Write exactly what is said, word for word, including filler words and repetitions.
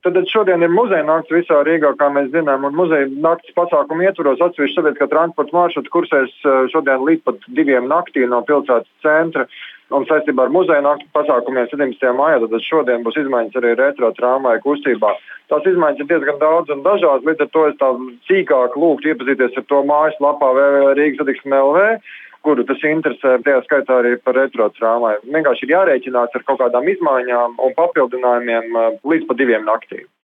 Tad šodien ir muzeja nakts visā Rīgā, kā mēs zinām, un muzeja nakts pasākumu ietvaros atsevišķi sabiedriskā transporta maršruti kursēs šodien līdz pat diviem naktī no pilsētas centra. Un saistībā ar muzeja nakts pasākumiem sedemdesmitajā mājā, tad šodien būs izmaiņas arī retro tramvaju kustībā. Tās izmaiņas ir diezgan daudz un dažādas, līdz ar to es tā sīkāk lūgtu iepazīties ar to mājaslapā w w w punkt rīgas satiksme punkt l v, kuru tas interesē, tajā skaitā arī par retro tramvaju. Vienkārši ir jārēķinās ar kaut kādām izmaiņām un papildinājumiem līdz pat diviem naktī.